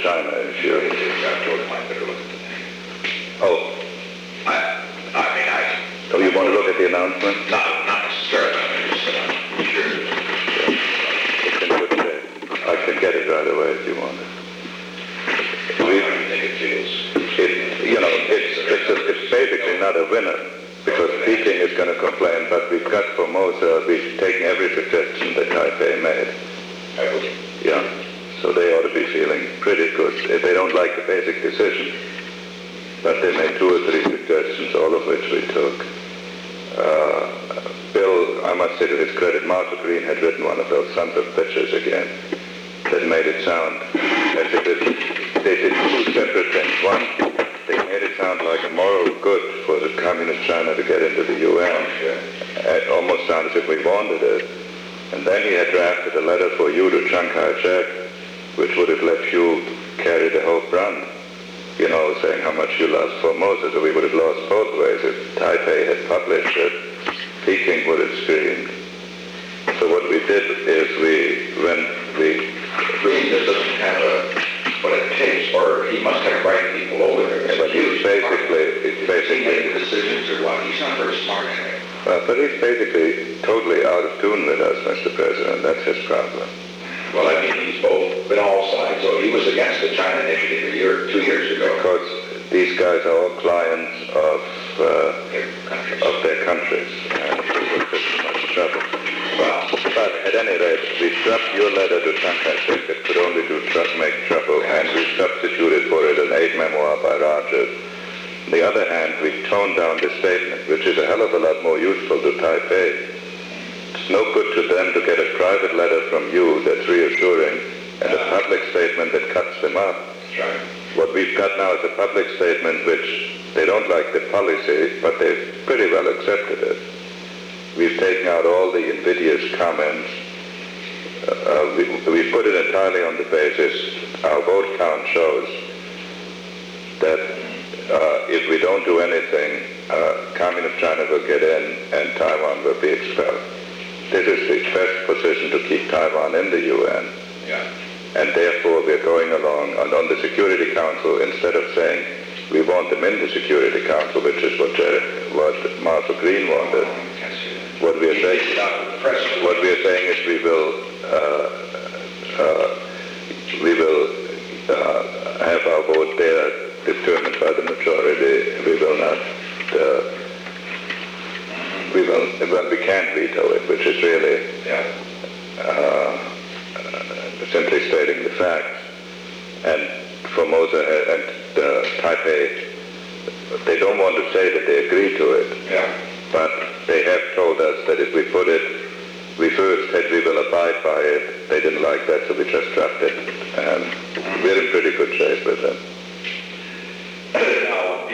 China issue. Oh. So you want to look at the announcement? Not necessarily. Sure. It's in good shape. I can get it right away if you want it. How do you think it feels? It's basically not a winner, because Peking is going to complain, but we've got Formosa, we've taken every suggestion that Taipei made. Yeah, so they ought to be feeling pretty good. They don't like the basic decision, but they made 2 or 3 suggestions, all of which we took. Bill, I must say to his credit, Marshall Green had written one of those sons of bitches again that made it sound as if they did 2 separate things. One, they made it sound like a moral good for the communist China to get into the UN. It almost sounded as if we wanted it. And then he had drafted a letter for you to Chiang Kai-shek, which would have let you carry the whole brunt. Saying how much you loved Formosa, so we would have lost both ways. If Taipei had published it, Peking would have screamed. So what we did is Green doesn't have what it takes, or he must have right people over there. But he's basically... He made decisions or what? He's not very smart anyway. But he's basically totally out of tune with us, Mr. President. That's his problem. Well, he's both been all sides. So he was against the China Initiative 2 years ago. Because these guys are all clients of their countries, and it was just too much trouble. Well, but at any rate, we dropped your letter to Chiang Kai-shek that could only make trouble, and we substituted for it an 8 memoir by Rogers. On the other hand, we toned down the statement, which is a hell of a lot more useful to Taipei. It's no good to them to get a private letter from you that's reassuring and a public statement that cuts them up. Right. What we've got now is a public statement which they don't like the policy, but they've pretty well accepted it. We've taken out all the invidious comments. We put it entirely on the basis our vote count shows that if we don't do anything, Communist China will get in and Taiwan will be expelled. This is the best position to keep Taiwan in the UN. Yeah. And therefore we're going along, and on the Security Council, instead of saying we want them in the Security Council, which is what Marshall Green wanted, what we are saying is we will have our vote there determined by the majority. We will not. We can't veto it, which is really simply stating the facts. And Formosa and Taipei, they don't want to say that they agree to it, but they have told us that if we put it, we first said we will abide by it. They didn't like that, so we just dropped it. And we're in pretty good shape with them. Now,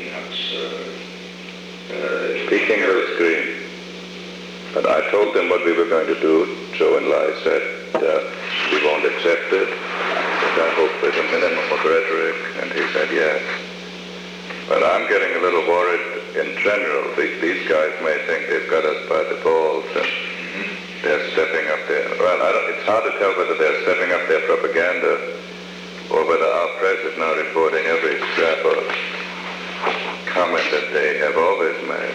Peking will scream. But I told them what we were going to do. Zhou Enlai said, we won't accept it. And I hope with a minimum of rhetoric. And he said, yes. But I'm getting a little worried in general. These guys may think they've got us by the balls and they're stepping up their... Well, it's hard to tell whether they're stepping up their propaganda or whether our press is now reporting every scrap of comment that they have always made.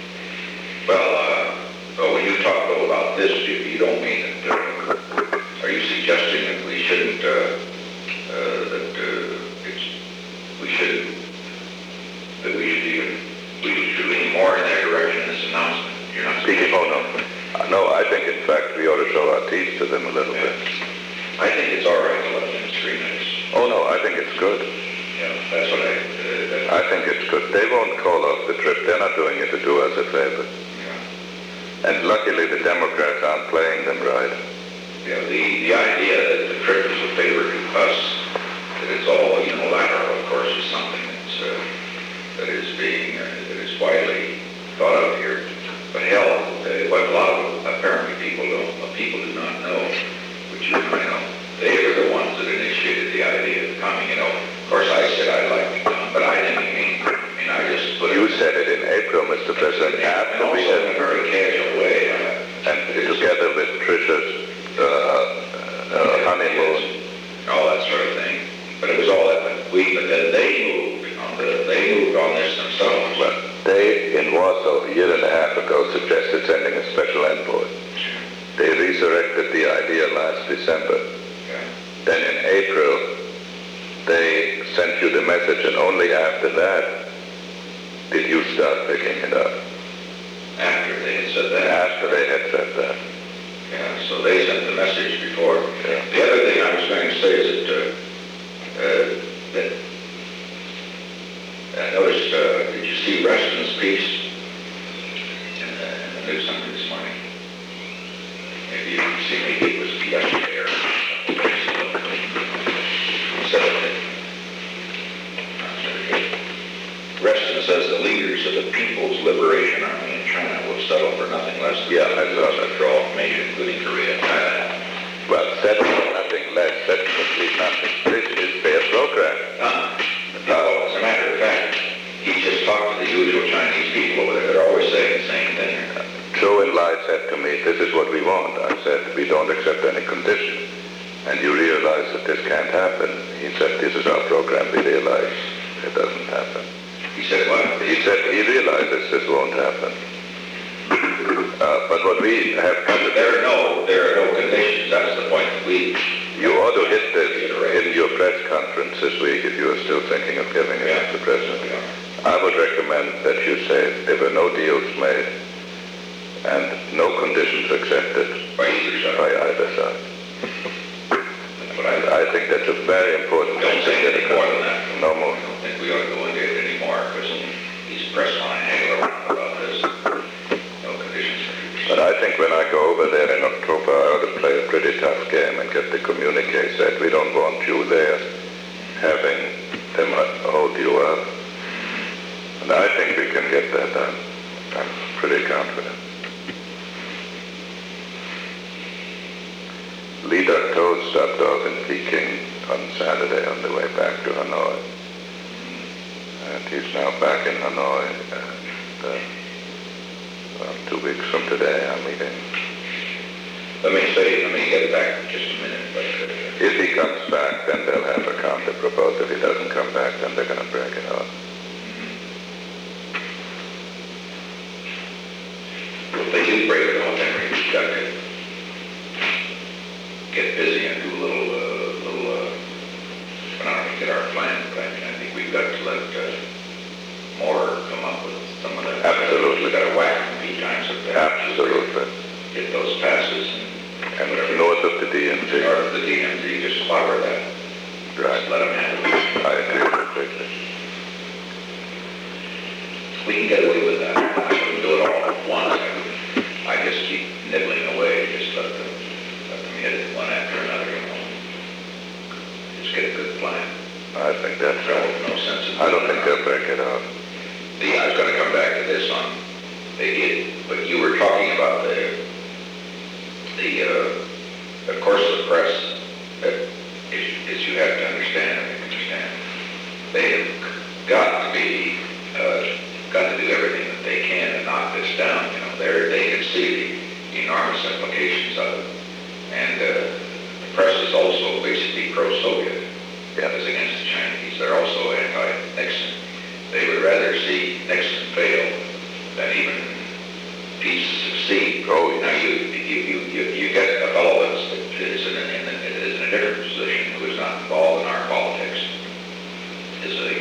when you talk about this, you don't mean it. Are you show our teeth to them a little bit. I think it's all right to let them screen us. Oh no, I think it's good. Yeah, that's what I think it's good. They won't call off the trip. They're not doing it to do us a favor. yeah. And luckily the Democrats aren't playing them right. Yeah, the idea that the trip is a favor to us, that it's all unilateral, of course, is something that is being, that is widely thought of here. But hell, what a lot of apparently people do not know, which you and I know, they were the ones that initiated the idea of coming, Of course, I said I'd like to come, but I didn't mean, I just put it... You said it in April, Mr. President, after and we also in had... a very casual way. And together with Trisha's honeymoon. All that sort of thing. But it was all that but then they moved on this themselves. Well, they, in Warsaw, a year and a half ago, suggested sending a special envoy. They resurrected the idea last December. Yeah. Then in April, they sent you the message, and only after that did you start picking it up. After they had said that. After they had said that. Yeah, so they sent the message before. Yeah. The other thing I was going to say is that I noticed, did you see Reston's piece in the news something this morning? Maybe you can see, maybe it was yesterday or Reston says the leaders of the People's Liberation Army in China will settle for nothing less than withdrawal from Asia, including Korea and Thailand. Well, settle for nothing less, that's complete nothing. This is their program. As a matter of fact, he just talked to the usual Chinese people over there. They're always saying the same thing. Zhou Enlai said to me, this is what we want. I said, we don't accept any conditions. And you realize that this can't happen. He said, this is our program. We realize it doesn't happen. He said what? He said he realizes this won't happen. But what we have come to... There are no conditions. That's the point. You ought to hit this in your press conference this week if you are still thinking of giving it, Mr. President. I would recommend that you say there were no deals made and no conditions accepted By either side. That's what I think that's a very important thing. Don't say any more than that. No more. I don't think we ought to go into it anymore because he's pressed on a hang around about this. No conditions. But I think when I go over there in October, I ought to play a pretty tough game and get the communique said, we don't want you there having them hold you up. And I think we can get that done. I'm pretty confident. Lee Duc-Toh stopped off in Peking on Saturday on the way back to Hanoi. And he's now back in Hanoi. And, 2 weeks from today, I'm meeting. Let me get back just a minute. But, if he comes back, then they'll have a counter proposal. If he doesn't come back, then they're going to break it off. If they do break it off, Henry, we've got to get busy and do a little I don't know, get our plan, but I think we've got to let Moore come up with some of that. Absolutely. We've got to whack them a few times at that. Absolutely. Get those passes And north of the DMZ. North of the DMZ, just clobber that. Right. Just let them handle it. I agree completely. We can get away with that. I wouldn't do it all at once. I just keep nibbling away, just let them hit it one after another, Just get a good plan. I think that's right. No sense in I don't think they'll break it off. I was going to come back to this on, but you were talking about of course, the press, as you have to understand, they have got to do everything that they can to knock this down. They can see the enormous implications of it. And the press is also basically pro-Soviet. Yeah. As against the Chinese. They're also anti-Nixon. They would rather see Nixon fail than even peace succeed. Oh, now you get a fellow that is in a different position who is not involved in our politics. Is a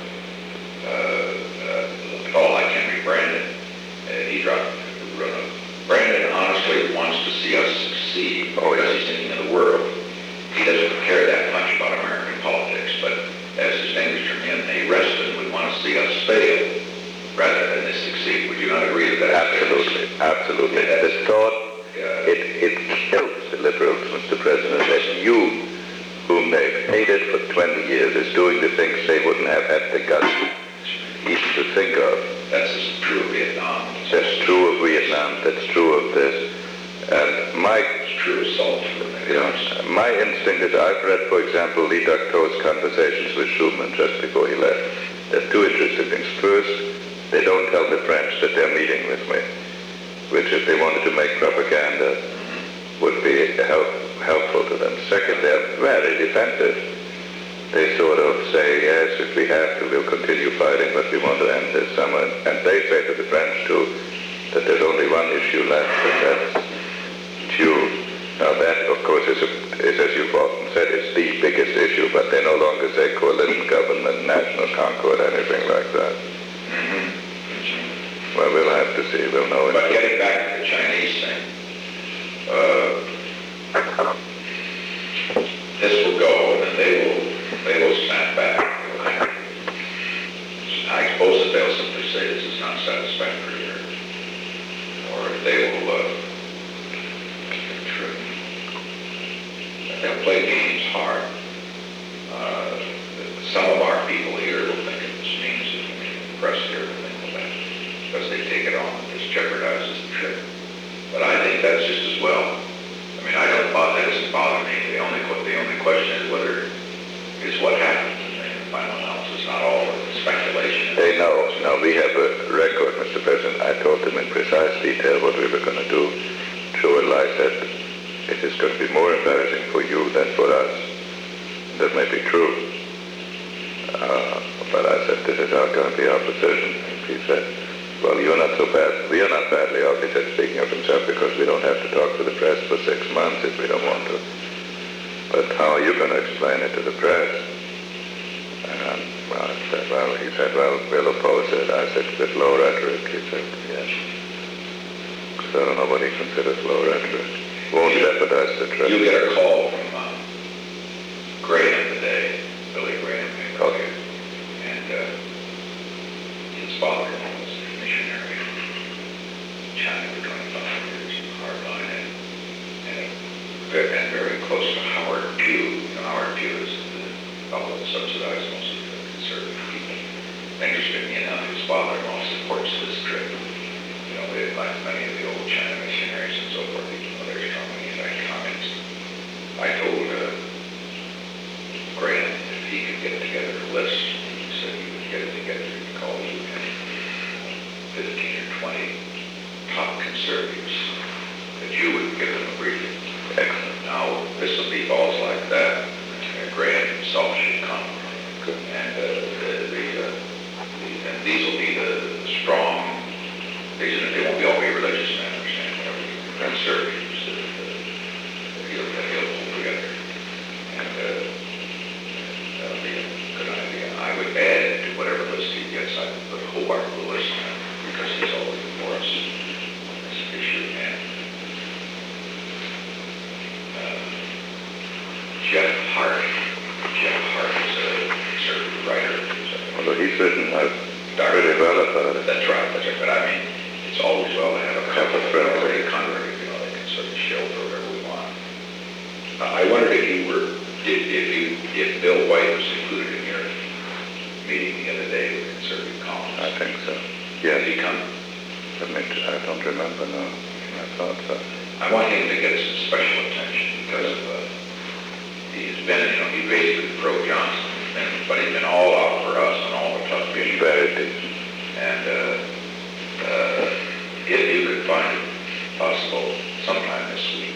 fellow like Henry Brandon. Brandon honestly wants to see us succeed. receive Oh, because yes. he's thinking of the world. He doesn't care that much about American politics, but as distinguished from him, a Reston would want to see us fail rather than this succeed. Would you not agree with that? Absolutely, absolutely. Yeah. This thought, Yeah. it kills the liberals, Mr. President, that you, whom they've hated for 20 years, is doing the things they wouldn't have had the guts even to think of. That's true of Vietnam. That's true of Vietnam, that's true of this. And It's true of Salt. my instinct is I've read, for example, Lee Ductow's conversations with Truman just before he left. There's two interesting things. First, they don't tell the French that they're meeting with me, which if they wanted to make propaganda would be helpful to them. Second, they're very defensive. They sort of say, yes, if we have to, we'll continue fighting, but we want to end this summer. And they say to the French, too, that there's only one issue left, and that's fuel. Now that, of course, is, as you've often said, is the biggest issue, but they no longer say coalition government, national concord, anything like that. Well, we'll have to see. We'll know. But getting back to the Chinese thing, this will go, and then they will snap back. I suppose that they'll simply say this is not satisfactory, or they will they'll play games hard. Some of our people here will think it means that the press here will think that because they take it on, this jeopardizes the trip. But I think that's just as well. I mean, I don't bother. That doesn't bother me. The only question is whether is what happens in the final analysis, not all of the speculation. They know. Now we have a record, Mr. President. I told them in precise detail what we were going to do. Sure, I said it is going to be more embarrassing for you than for us. That may be true. But I said, this is going to be our position. And he said, well, you're not so bad. We are not badly off, he said, speaking of himself, because we don't have to talk to the press for 6 months if we don't want to. But how are you going to explain it to the press? And he said, well, we'll oppose it. I said, with low rhetoric. He said, yes. Because I don't know what he considers low rhetoric. Won't jeopardize the trip. You get a call from Graham today, Billy Graham, Okay. and his father-in-law was a missionary in China for 25 years, hardline, and very close to Howard Pugh. Howard Pugh is the fellow that subsidizes most of the conservative people. Interestingly enough, his father-in-law supports this trip. Like many of the old China missionaries and so forth, they're strongly anti-communist. I told Graham if he could get together a list, he said he would get it together, he could call you 15 or 20 top conservatives, that you would give them a briefing. Excellent. Now, this will be balls like that. Graham himself should come. Good. And and these will be the strong. They won't be all be religious men, understand? Conservatives that he'll pull together. And that'll be a good idea. I would add to whatever list he gets, I would put Hobart Lewis on, because he's always before us on this issue. And Jeff Hart is a conservative writer. Although he's written pretty well about it. That's right. But I mean, it's always well to have a couple of friends already converted, they can sort of shelter whatever we want. I wondered if Bill White was included in your meeting the other day with conservative columnists. I think so. Yes. Did he come? I don't remember now. I thought so. I want him to get some special attention because he's been, he's basically pro-Johnson, but he's been all out for us on all the tough issues. Very decent. And if you could find it possible sometime this week,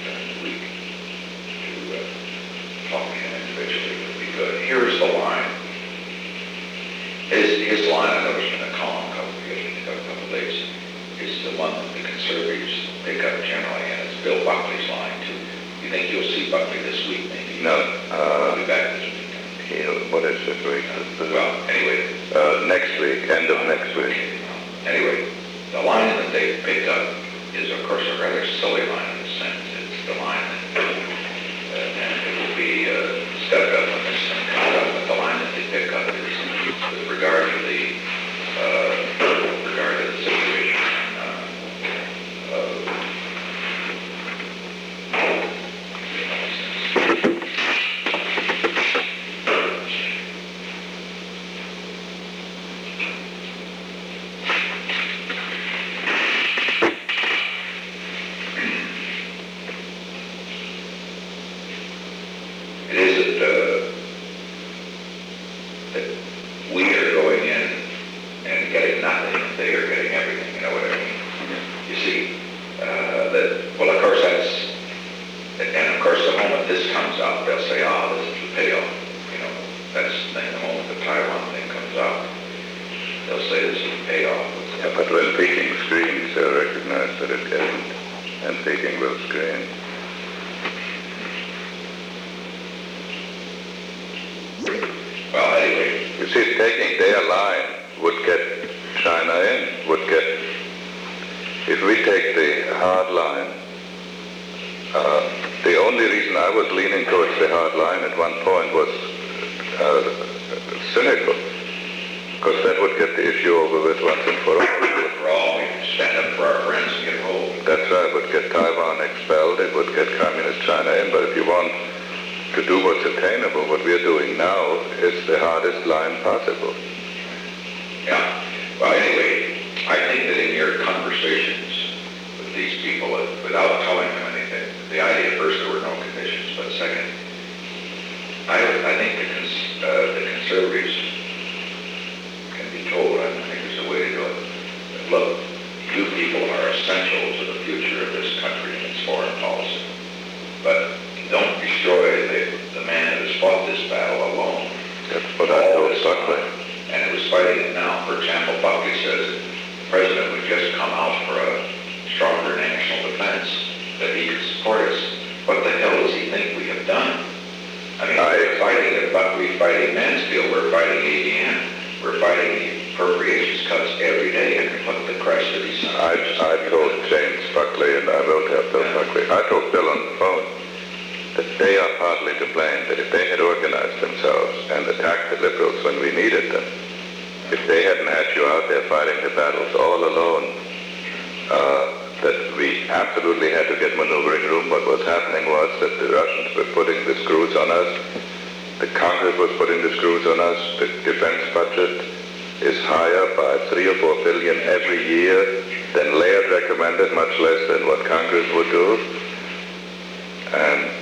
to talk to him individually, would be good. Here's the line. His line, I noticed in a column a couple of days, is the one that the conservatives pick up generally, and it's Bill Buckley's line, too. You think you'll see Buckley this week, maybe? No. I'll be back this week. What is this week? Well, anyway. Next week, end of next week. Anyway, the line that they picked up is, of course, a rather silly line in a sense. It's the line that It isn't that we are going in and getting nothing, they are getting everything, you know what I mean? You see, well, of course that's, and of course the moment this comes up, they'll say, this is the payoff, you know, that's the moment the Taiwan thing comes up, they'll say this is the payoff. Yeah, but when Peking screams, they'll recognize that it isn't, and Peking will scream. Well, anyway. You see, taking their line would get China in, if we take the hard line, the only reason I was leaning towards the hard line at one point was cynical, because that would get the issue over with once and for all. For all, we can stand up for our friends and get hold. That's right, it would get Taiwan expelled, it would get Communist China in, but if you want to do what's attainable, what we're doing now is the hardest line possible. Yeah. Well, anyway, I think that in your conversations with these people, without telling them anything, the idea, first, there were no conditions, but second, I think the conservatives can be told, I think there's a way to do it, that, look, you people are essential to the future of this country and its foreign policy, but don't destroy the man who has fought this battle alone. That's what I told Buckley. And it was fighting it now. For example, Buckley says the president would just come out for a stronger national defense, that he could support us. What the hell does he think we have done? I mean, we're fighting it, but we're fighting Mansfield, we're fighting ADM, we're fighting the appropriations cuts every day, and what the Christ of these sons. I told James Buckley, and I wrote to Bill Buckley, I told Bill on the phone that they are partly to blame, that if they had organized themselves and attacked the liberals when we needed them, if they hadn't had you out there fighting the battles all alone, that we absolutely had to get maneuvering room. What was happening was that the Russians were putting the screws on us, the Congress was putting the screws on us, the defense budget is higher by 3 or 4 billion every year than Laird recommended, much less than what Congress would do. And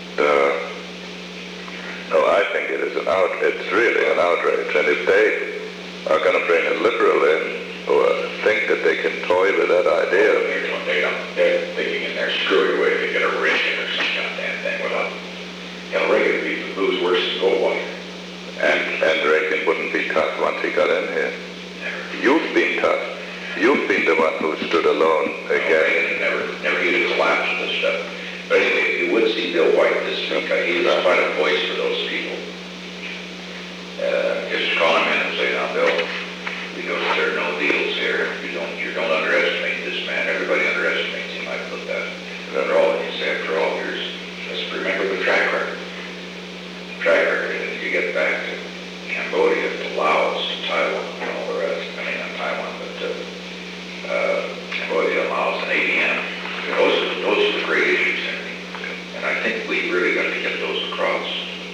no, I think it's really an outrage. And if they are going to bring a liberal in, or think that they can toy with that idea. They're thinking in their screwy way they get a Reagan or some goddamn thing without, Reagan would be who's worse than Goldwater. And Reagan wouldn't be tough once he got in here. You've been tough. You've been the one who stood alone again. Never used collapse and this stuff. But anyway, you would see Bill White this week. He was quite a voice for those people. Just call him in and say, now, Bill, there are no deals here. You don't underestimate this man. Everybody underestimates him. I put that. After all, you say, after all years, let's remember the track record. The track record, and you get back to Cambodia, to Laos, to Taiwan, and all the rest. I mean, not Taiwan, but Cambodia, Laos, and ADM. Those are the great issues, Henry. And I think we really got to get those across.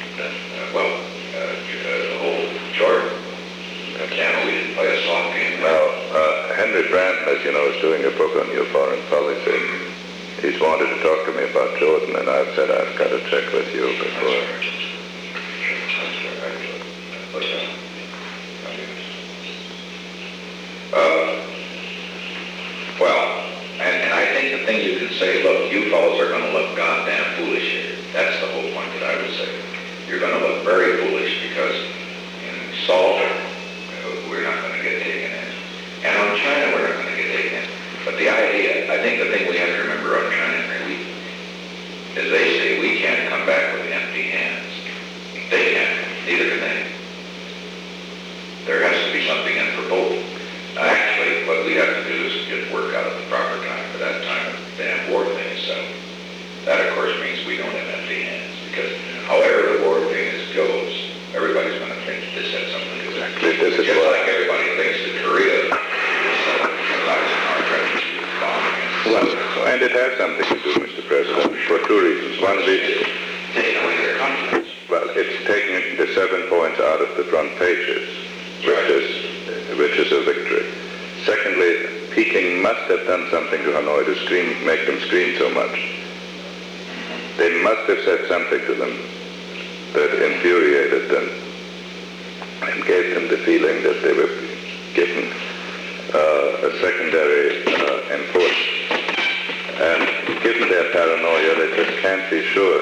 The whole Jordan. We didn't play a soft game. Now, Henry Brandt, as you know, is doing a book on your foreign policy. He's wanted to talk to me about Jordan, and I've said I've got to check with you before. And I think the thing you can say, look, you fellows are going to look goddamn foolish here. That's the whole point that I would say. You're going to look very foolish because in Salter, we're not going to get taken in. And on China, we're not going to get taken in. But the idea, I think the thing we have to remember on China, is they say we can't come back with empty hands. They can't. Neither can they. There has to be something in for both. Actually, what we have to do is get work out at the proper time. For that time, the damn war thing is settled. That, of course, means we don't have empty hands. Because however the war thing goes, everybody's going to think this has something to do with it. Just like everybody thinks that Korea is our country bombing. Well, and it has something to do, Mr. President, for 2 reasons. One is taking away their confidence. Well, it's taking the 7 points out of the front pages, which is a victory. Secondly, Peking must have done something to Hanoi to make them scream so much. They must have said something to them that infuriated them and gave them the feeling that they were given a secondary importance. And given their paranoia, they just can't be sure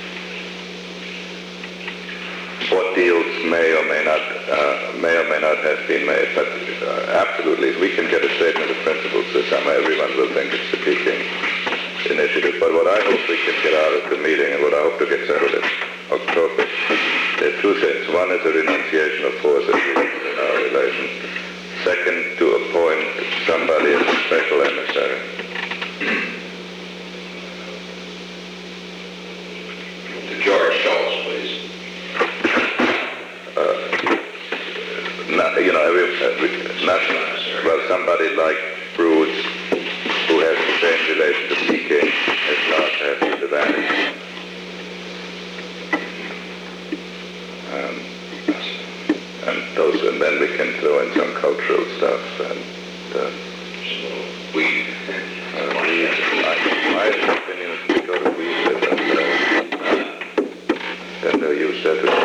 what deals may or may not have been made. But absolutely, if we can get a statement of principles this summer, everyone will think it's the Peking initiative. But what I hope we can get out of the meeting, and what I hope to get settled in October, there are two things. One is a renunciation of force in our relations. Second, to appoint somebody as a special emissary. To George Shultz, please. Somebody like Bruce, who has the same relation to Peking as not has to Vatican. And then we can throw in some cultural stuff. And my opinion is to go to weed with them. Then they'll use everything.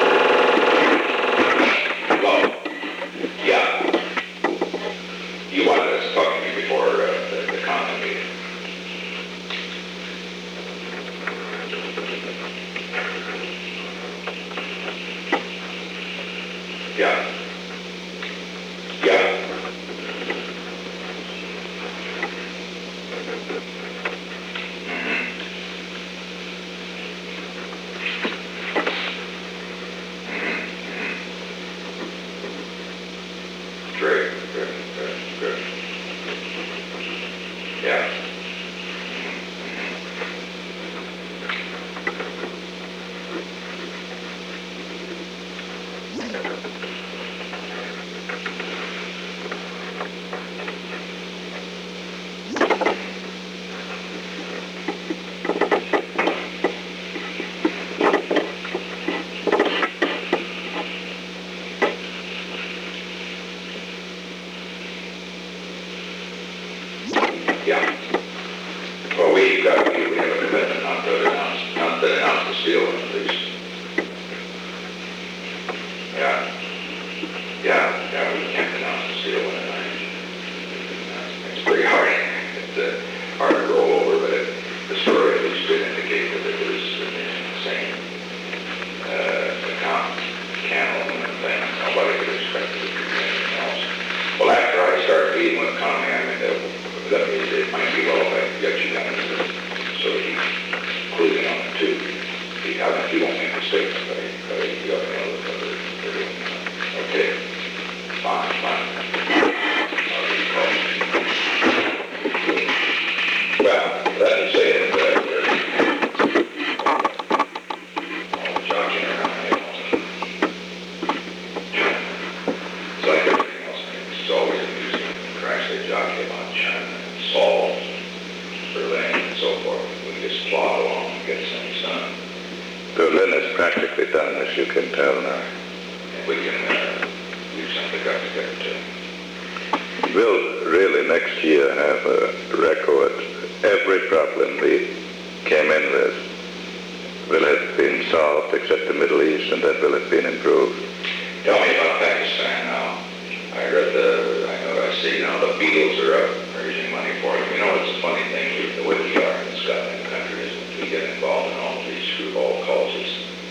Well, yeah. You wanted us to talk to me before the common meeting. Yeah. Yeah. Great. Good. Yeah. Yeah. Well, we have a commitment not to announce the seal, at least. Yeah. We can't announce the seal in a night. It's pretty hard. It's hard to roll over, but the story at least did indicate that it was in the same account, channel and thing. Nobody could expect it to be anything else. Well, after I started meeting with Connie, it might be well if I get you down so he's including on it too. He won't make mistakes, but you got to know that they're doing that. Okay. Fine. Well, let me say it that jockeying around it's like everything else. It's always amusing when cracks they jockey about China. Seoul, Berlin, and so forth. We just plod along and get some sun. Berlin is practically done, as you can tell now. And we can do something got together too. We'll really next year have a record. Every problem we came in with will have been solved except the Middle East, and that will have been improved. Tell me about Pakistan now. I see now the Beatles are up raising money for them. You know, it's a funny thing, the way we are in the Scotland country is we get involved in all of these screwball causes.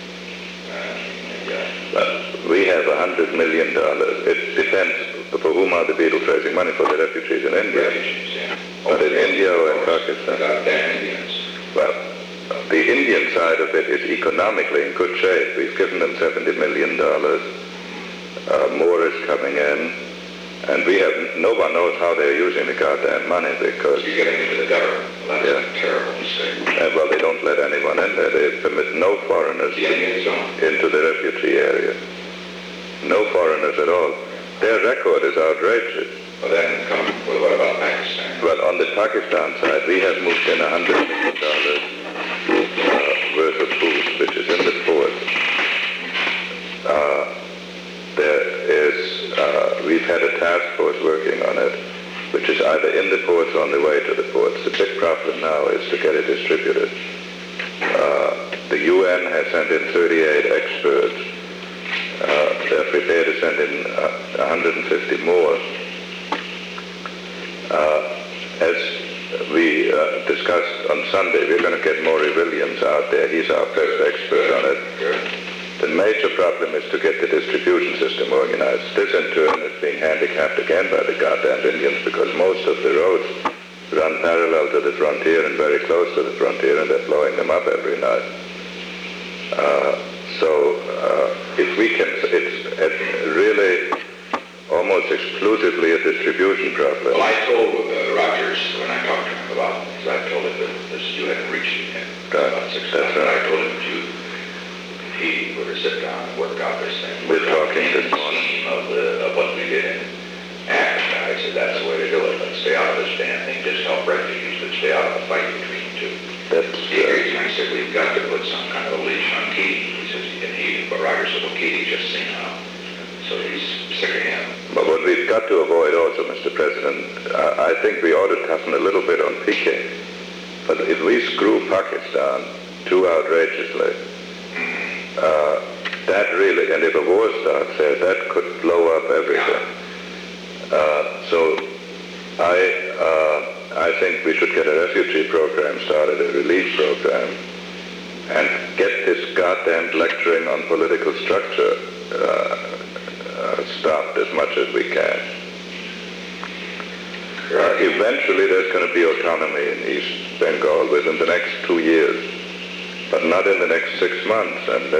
Well, we have $100 million. It depends for whom are the Beatles raising money for, the refugees in India. Refugees, yeah. But in India or in Pakistan? Goddamn Indians. Well, the Indian side of it is economically in good shape. We've given them $70 million. More is coming in. And no one knows how they're using the goddamn money because... You're getting into the government. Well, that's a terrible mistake. Well, they don't let anyone in there. They permit no foreigners into the refugee area. No foreigners at all. Their record is outrageous. Well, then what about Pakistan? Well, on the Pakistan side, we have moved in $100 million worth of food, which is in the port. We've had a task force working on it, which is either in the ports or on the way to the ports. The big problem now is to get it distributed. The UN has sent in 38 experts. They're prepared to send in 150 more. As we discussed on Sunday, we're going to get Maury Williams out there. He's our first expert on it. The major problem is to get the distribution system organized. This in turn is being handicapped again by the goddamn Indians because most of the roads run parallel to the frontier and very close to the frontier, and they're blowing them up every night. If we can, it's really almost exclusively a distribution problem. Well, I told Rogers when I talked to him about, because I told him that you hadn't reached him yet, about 6 months, and I told him that if he were to sit down and work out this thing, we're talking this morning of what we did in Africa. I said, that's the way to do it. Let's stay out of this damn thing. Just help refugees. Let's stay out of the fight between the two. He agreed, and I said, we've got to put some kind of a leash on Keating. He says, but Rogers said, well, Keating just seen how. So he's sick of him. But what we've got to avoid also, Mr. President, I think we ought to toughen a little bit on Peking. But if we screw Pakistan too outrageously, that really, and if a war starts there, that could blow up everything. So I think we should get a refugee program started, a relief program, and get this goddamn lecturing on political structure stopped as much as we can. Eventually there's going to be autonomy in East Bengal within the next 2 years, but not in the next 6 months. And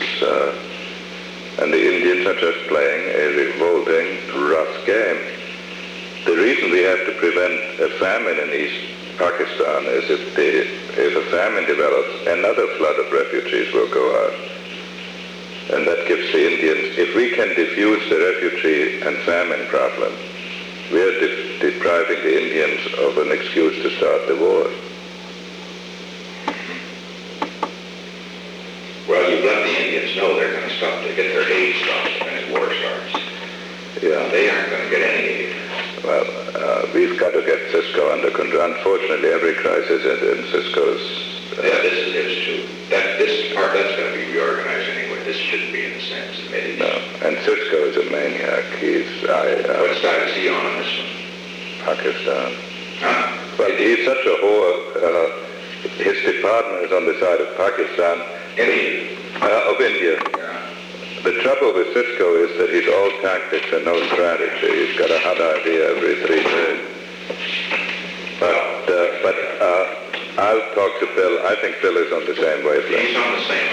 and the Indians are just playing a revolting, rough game. The reason we have to prevent a famine in East Pakistan is if a famine develops, another flood of refugees will go out. And that gives the Indians, if we can diffuse the refugee and famine problem, we are depriving the Indians of an excuse to start the war. Well, you've let the Indians know they're going to stop to get their aid stopped when the war starts. Yeah. They aren't going to get any aid. Well, we've got to get Cisco under control. Unfortunately, every crisis in Cisco's... Yeah, this is too. This part, that's going to be reorganized anyway. This shouldn't be in the sense of Middle East. No, and Cisco is a maniac. What side is he on this one? Pakistan. Huh? But he's such a whore. His department is on the side of Pakistan. India. Of India. Yeah. The trouble with Cisco is that he's all tactics and no strategy. He's got a hot idea every 3 days. But I'll talk to Bill. I think Bill is on the same wavelength. He's on the same